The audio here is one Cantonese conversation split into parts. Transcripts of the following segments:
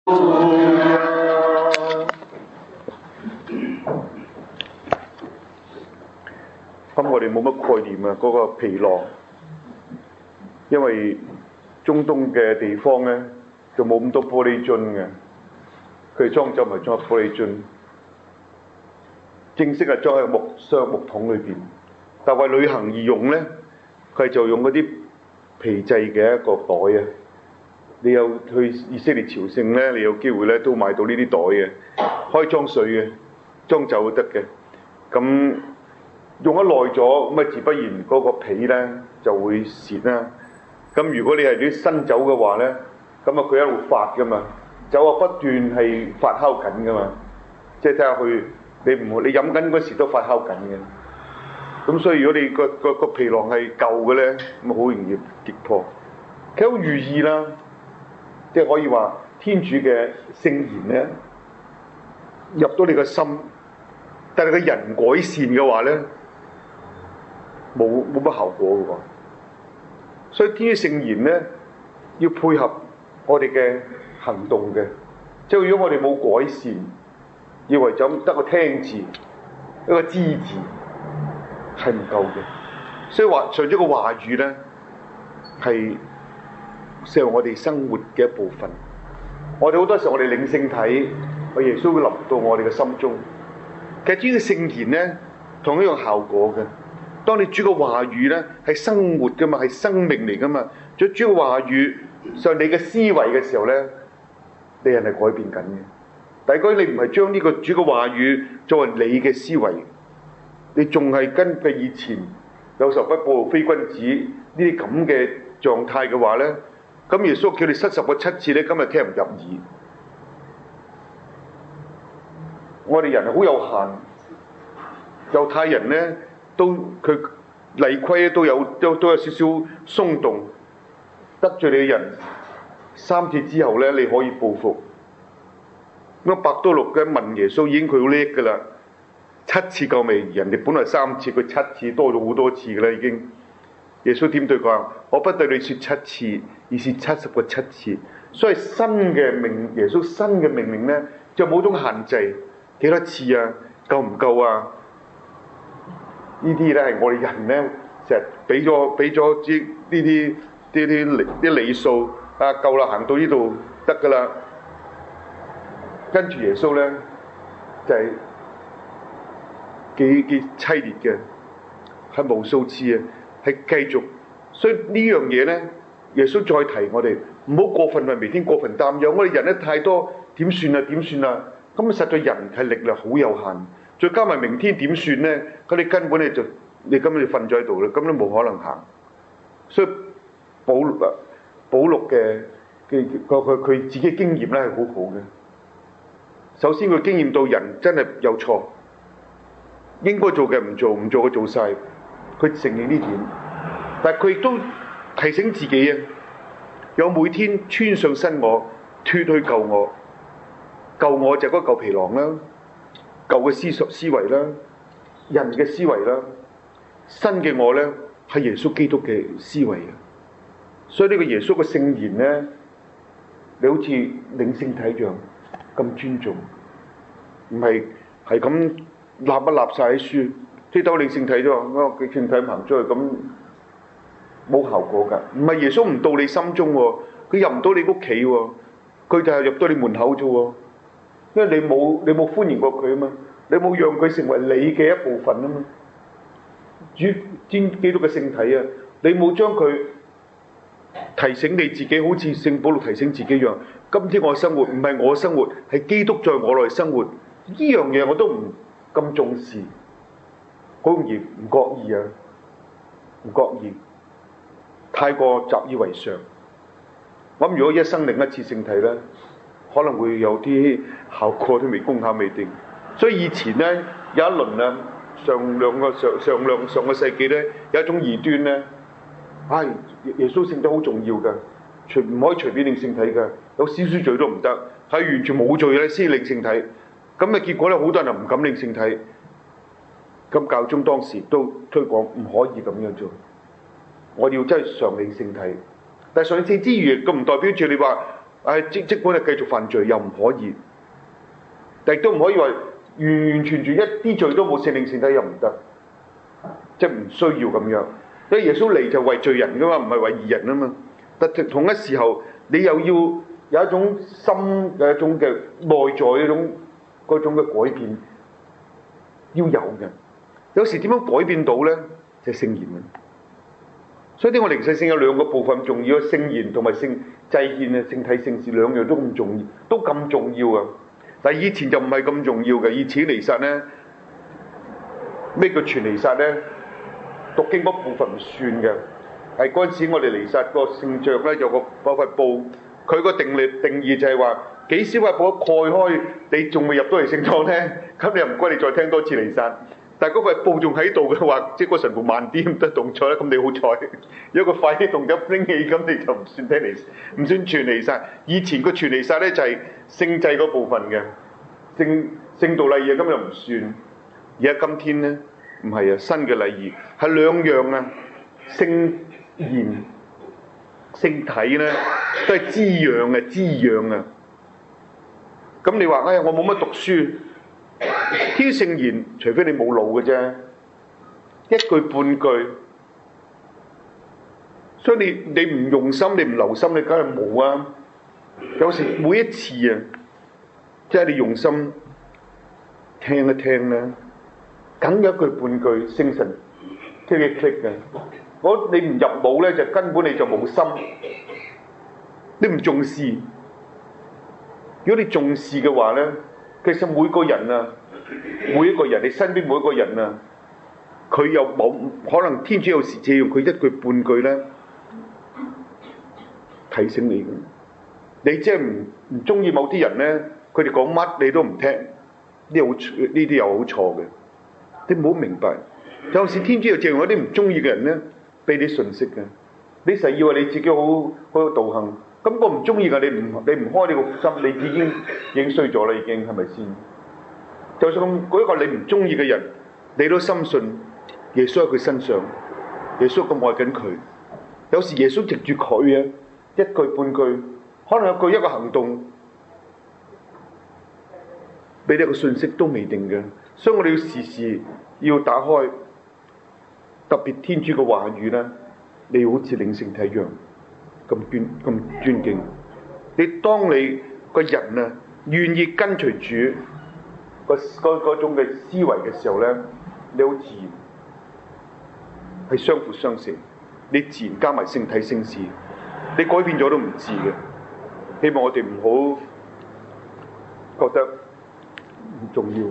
咁我哋冇乜概念啊，嗰個皮囊，因為中東嘅地方咧就冇咁多玻璃樽嘅，佢哋裝酒咪裝喺玻璃樽，正式係裝喺木桶裏邊。但為旅行而用咧，佢就用嗰啲皮製嘅一個袋啊。你有去以色列朝聖咧，你有機會咧都買到呢啲袋嘅，可以裝水嘅，裝酒都得嘅。咁用得耐咗，咁啊自不然嗰個皮咧就會蝕啦。咁如果你係啲新酒嘅話咧，咁啊佢一路發噶嘛，酒啊不斷係發酵緊噶嘛，即係睇下佢你飲緊嗰時都發酵緊嘅。咁所以如果你個皮囊係舊嘅咧，咁好容易擊破。佢好寓意啦，即係可以話天主嘅聖言咧入到你個心，但係個人改善嘅話咧，冇乜效果嘅喎。所以天主聖言咧要配合我哋嘅行動嘅，即係如果我哋冇改善，以為就得個聽字一個知字係唔夠嘅。所以話除咗個話語咧係成為我哋生活嘅一部分。我哋好多時候我哋領聖體，個耶穌會臨到我哋嘅心中。其實主嘅聖言咧同一樣效果嘅。當你主嘅話語咧係生活噶嘛，係生命嚟噶嘛。主嘅話語上你嘅思維嘅時候咧，你人係改變緊嘅。但係如果你唔係將呢個主嘅話語作為你嘅思維，你仲係根據以前有仇不報非君子呢啲咁嘅狀態嘅話咧，咁耶穌叫你70個7次咧，今日聽唔入耳。我哋人係好有限，猶太人咧都佢例規咧都有少少鬆動，得罪你嘅人3次之後咧，你可以報復。咁伯多祿嘅問耶穌已經佢好叻㗎啦，7次夠未？人哋本來3次，佢7次多咗好多次㗎啦已經。耶穌點對佢話？我不對你說7次，而是70個7次。所以新嘅耶穌新嘅命令咧，就冇種限制，幾多次啊？夠唔夠啊？呢啲咧係我哋人咧成日俾咗啲呢啲理數啊，夠啦，行到呢度得㗎啦。跟住耶穌咧就係幾凄烈嘅，係無數次啊，係繼續。所以呢樣嘢咧，耶穌再提我哋唔好過分為明天過分擔憂。我哋人咧太多點算啊？咁實在人係力量好有限，再加埋明天點算咧？咁你根本你根本就瞓咗喺度啦，根本冇可能行。所以保祿嘅佢自己經驗咧係好好嘅。首先佢經驗到人真係有錯，應該做嘅唔做，唔做嘅做晒，佢承認呢點。但係佢亦都提醒自己啊，有每天穿上新我，脫去舊我。舊我就嗰舊皮囊啦，舊嘅思維啦，人嘅思維啦。新嘅我咧係耶穌基督嘅思維啊。所以呢個耶穌嘅聖言咧，你好似領聖體一樣咁尊重，唔係咁立一立晒啲書，推兜領聖體啫喎，佢聖體行出去咁冇效果㗎。唔係耶穌唔到你心中喎，佢入唔到你屋企喎，佢就係入到你門口啫喎。因為你冇歡迎過佢啊嘛，你冇讓佢成為你嘅一部分啊嘛。主基督嘅聖體啊，你冇將佢提醒你自己，好似聖保祿提醒自己一樣。今天我生活唔係我生活，係基督在我內生活。呢樣嘢我都唔咁重視，好容易唔覺意啊，唔覺意，太過習以為常。我諗如果一生領一次聖體咧，可能會有啲效果都未功效未定。所以以前咧有一輪啊，上個世紀咧有一種異端咧，耶穌聖體好重要㗎，唔可以隨便領聖體㗎，有少少罪都唔得，係完全冇罪咧先領聖體。咁嘅結果咧，好多人唔敢領聖體。咁教宗當時都推廣唔可以咁樣做，我哋要真係常領聖體。但係常領聖之餘，咁唔代表住你話即管係繼續犯罪又唔可以，但亦都唔可以話完完全全一啲罪都冇，聖靈聖體又唔得，即係唔需要咁樣。因為耶穌嚟就為罪人噶嘛，唔係為義人啊嘛。但同一時候，你又要有一種心嘅一種嘅內在嗰種嘅改變，要有嘅。有時點樣改變到咧？就係聖言啊！所以啲我靈性聖有兩個部分重要，聖言同埋聖祭獻啊、聖體聖事兩樣都咁重要，都咁重要啊！但係以前就唔係咁重要嘅，以前彌撒咧，咩叫全彌撒咧？讀經嗰部分唔算嘅，係嗰陣時我哋彌撒個聖像咧有個塊布，佢個定義就係話幾少塊布蓋開，你仲未入到嚟聖堂咧，咁你又唔該你再聽多次彌撒。但係嗰塊布仲喺度嘅話，即係個神父慢啲唔得動作咧，咁你好彩。如果佢快啲動作拎起，咁你就唔算聽彌撒，唔算全彌撒。以前個全彌撒咧就係聖祭嗰部分嘅，聖道禮儀咁又唔算。而家今天咧唔係啊，新嘅禮儀係兩樣啊，聖言、聖體咧都係滋養啊。咁你話我冇乜讀書。天聖言，除非你冇腦嘅啫，一句半句，所以你唔用心，你唔留心，你梗係冇啊。有時每一次啊，即係你用心聽一聽咧，梗有一句半句，聖神 click 一 click 嘅。你唔入腦咧，就根本你就冇心，你唔重視。如果你重視嘅話咧，其實每個人啊，每一個人，你身邊每一個人啊，佢又冇可能天主有時借用佢一句半句咧提醒你嘅。你即係唔中意某啲人咧，佢哋講乜你都唔聽，呢啲又好錯嘅。你唔好明白，有時天主又借用一啲唔中意嘅人咧，俾你信息嘅。你實以為你自己好有道行，咁我唔中意嘅，你唔開你個心，你已經衰咗啦，已經係咪先？就算嗰一個你唔中意嘅人，你都深信耶穌喺佢身上，耶穌咁愛緊佢。有時耶穌藉住佢啊，一句半句，可能一個行動，俾你一個信息都未定嘅。所以我哋要時時要打開，特別天主嘅話語咧，你要好似領聖體一樣咁尊敬。當你個人啊願意跟隨主嗰種嘅思維嘅時候咧，你好自然係相輔相成。你自然加埋聖體聖事，你改變咗都唔遲嘅。希望我哋唔好覺得唔重要。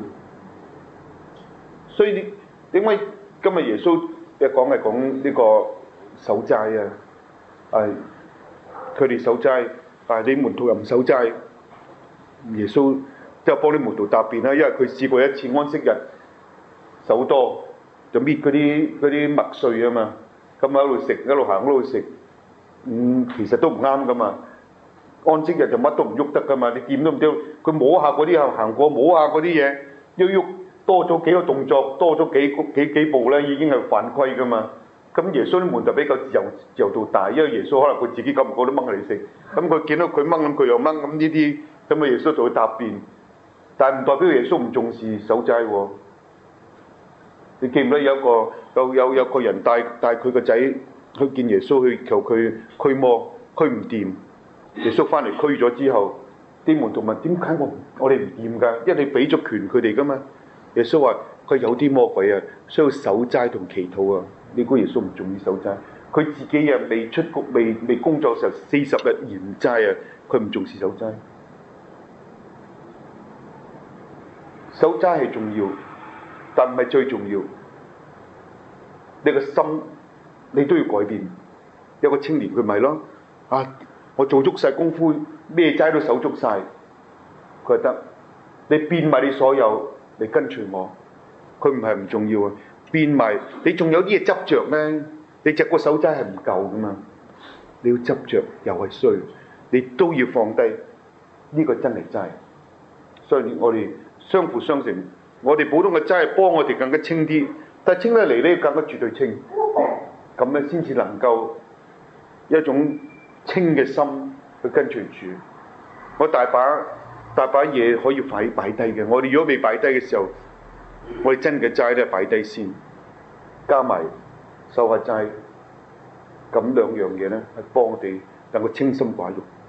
所以點解今日耶穌係講呢個守齋啊？佢哋守齋，但係你門徒又唔守齋。耶穌都有幫啲門徒答辯啦，因為佢試過一次安息日守多，就搣嗰啲麥穗啊嘛，咁喺度食，一路行一路食，其實都唔啱噶嘛。安息日就乜都唔喐得噶嘛，你掂都唔掂，佢摸下嗰啲行過，摸下嗰啲嘢，喐多咗幾個動作，多咗幾步咧，已經係犯規噶嘛。咁耶穌啲門就比較自由度大，因為耶穌可能佢自己夠唔夠都掹嚟食，咁佢見到佢掹咁佢又掹，咁呢啲咁耶穌就會答辯，但係唔代表耶穌唔重視守齋喎。你記唔記得有個人帶佢個仔去見耶穌去求佢驅魔，驅唔掂，耶穌翻嚟驅咗之後，啲門徒問點解我哋唔掂㗎？因為你俾咗權佢哋㗎嘛。耶穌話佢有啲魔鬼啊，需要守齋同祈禱啊。你估耶穌唔中意守齋？佢自己啊未工作嘅時候40日嚴齋啊，佢唔重視守齋。守齋係重要，但唔係最重要。你個心你都要改變。有個青年佢咪咯，我做足晒功夫，咩齋都守足晒。佢話得，你變埋你所有，你跟隨我。佢唔係唔重要啊，變埋你仲有啲嘢執着咩？你隻個守齋係唔夠噶嘛？你要執着又係衰，你都要放低。呢個真係齋。所以我哋相輔相成。我哋普通嘅齋係幫我哋更加清啲，但係清得嚟咧更加絕對清，咁樣先至能夠一種清嘅心去跟隨主。 我大把嘢可以擺低嘅。我哋如果未擺低嘅時候，我哋真嘅齋咧擺低先，加埋受下齋，咁兩樣嘢咧係幫我哋能夠清心寡欲。